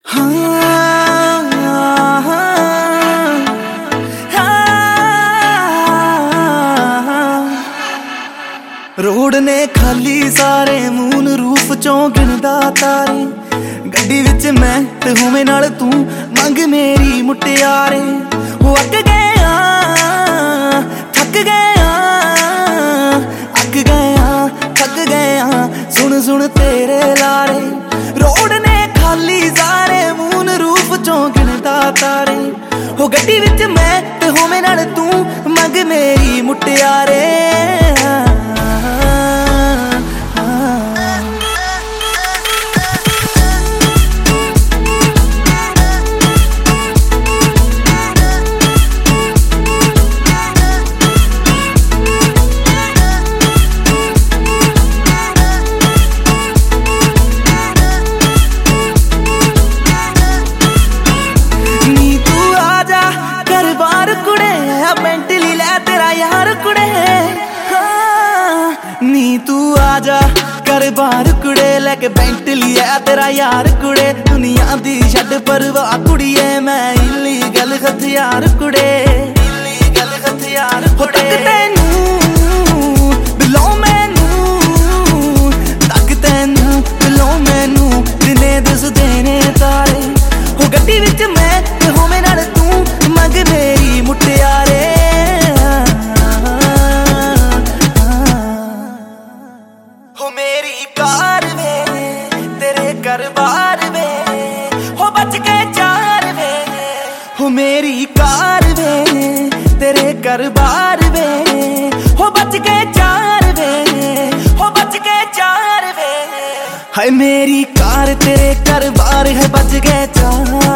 Road ने खाली सारे मून रूफ चों गिनदा तारे। गड्डी विच मैं ते होवे नाल तू मंग मेरी मुटियारे। हो अक गया थक गया अक गया थक गया सुन सुन तेरे लारे। रोड ने खाली सारे मून रूफ चों गिनदा तारे। हो गड्डी विच मैं ते होवे नाल तू मंग मेरी मुटियारे। मेंटली ले तेरा यार कुड़े नी तू आजा कर बार कुड़े लेके बेंटली है तेरा यार कुड़े। दुनिया दी छड़ परवाह कुड़िए मैं इलीगल हथियार कुड़े। इलीगल हथियार कुड़े तैनू बिलो मैनू तक तैनू बिलो मैनू दिने दस देने तारे। हो गड्डी विच मैं ते होवे नाल तू मंग मेरी मुटियारे। हो मेरी कार वे तेरे घर बार वे हो बच के चार वे। हो मेरी कार वे तेरे घर बार वे हो बच के चार वे हो बच के चार वे। हाय मेरी कार तेरे घर बार है बच के चार